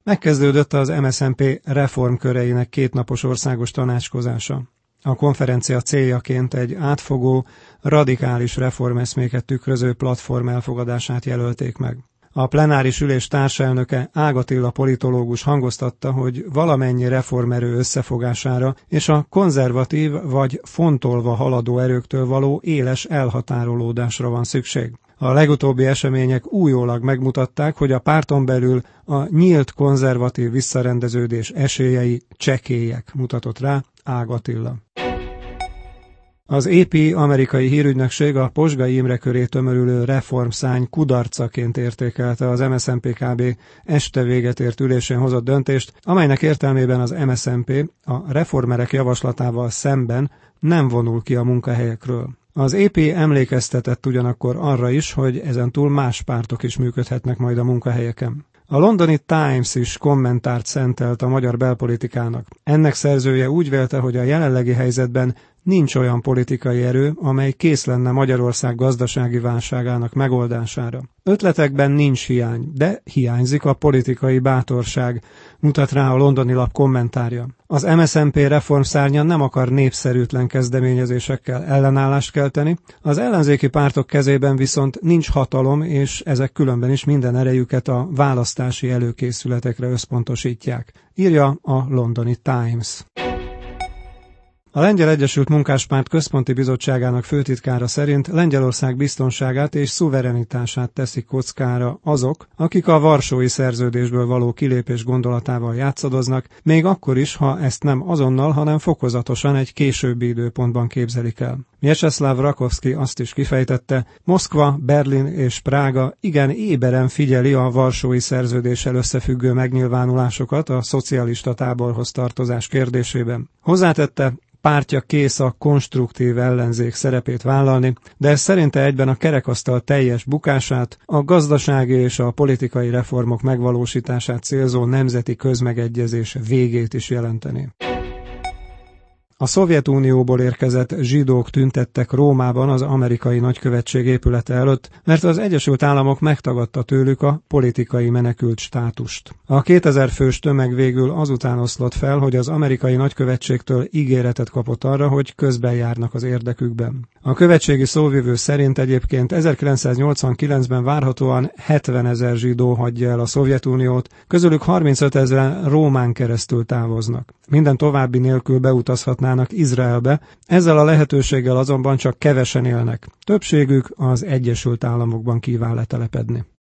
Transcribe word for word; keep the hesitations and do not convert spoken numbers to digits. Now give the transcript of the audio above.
Megkezdődött az em es zé en pé reformköreinek kétnapos országos tanácskozása. A konferencia céljaként egy átfogó, radikális reformeszméket tükröző platform elfogadását jelölték meg. A plenáris ülés társelnöke Ág Attila politológus hangoztatta, hogy valamennyi reformerő összefogására és a konzervatív vagy fontolva haladó erőktől való éles elhatárolódásra van szükség. A legutóbbi események újólag megmutatták, hogy a párton belül a nyílt konzervatív visszarendeződés esélyei csekélyek, mutatott rá Ág Attila. Az á pé amerikai hírügynökség a Posgai Imre köré tömörülő reformszárny kudarcaként értékelte az em es zé en pé kb. Este véget ért ülésén hozott döntést, amelynek értelmében az em es zé en pé a reformerek javaslatával szemben nem vonul ki a munkahelyekről. Az á pé emlékeztetett ugyanakkor arra is, hogy ezentúl más pártok is működhetnek majd a munkahelyeken. A londoni Times is kommentárt szentelt a magyar belpolitikának. Ennek szerzője úgy vélte, hogy a jelenlegi helyzetben nincs olyan politikai erő, amely kész lenne Magyarország gazdasági válságának megoldására. Ötletekben nincs hiány, de hiányzik a politikai bátorság, mutat rá a londoni lap kommentárja. Az em es zé en pé reformszárnya nem akar népszerűtlen kezdeményezésekkel ellenállást kelteni, az ellenzéki pártok kezében viszont nincs hatalom, és ezek különben is minden erejüket a választási előkészületekre összpontosítják, írja a londoni Times. A Lengyel Egyesült Munkáspárt Központi Bizottságának főtitkára szerint Lengyelország biztonságát és szuverenitását teszik kockára azok, akik a Varsói Szerződésből való kilépés gondolatával játszadoznak, még akkor is, ha ezt nem azonnal, hanem fokozatosan egy későbbi időpontban képzelik el. Mieczysław Rakowski azt is kifejtette, Moszkva, Berlin és Prága igen éberen figyeli a Varsói Szerződéssel összefüggő megnyilvánulásokat a szocialista táborhoz tartozás kérdésében. Hozzátette, pártja kész a konstruktív ellenzék szerepét vállalni, de ez szerinte egyben a kerekasztal teljes bukását, a gazdasági és a politikai reformok megvalósítását célzó nemzeti közmegegyezés végét is jelenteni. A Szovjetunióból érkezett zsidók tüntettek Rómában az amerikai nagykövetség épülete előtt, mert az Egyesült Államok megtagadta tőlük a politikai menekült státust. A kétezer fős tömeg végül azután oszlott fel, hogy az amerikai nagykövetségtől ígéretet kapott arra, hogy közben járnak az érdekükben. A követségi szóvivő szerint egyébként ezerkilencszáznyolcvankilencben várhatóan hetvenezer zsidó hagyja el a Szovjetuniót, közülük harmincötezren Rómán keresztül távoznak. Minden további nélkül beutazhatnának Izraelbe, ezzel a lehetőséggel azonban csak kevesen élnek. Többségük az Egyesült Államokban kíván letelepedni.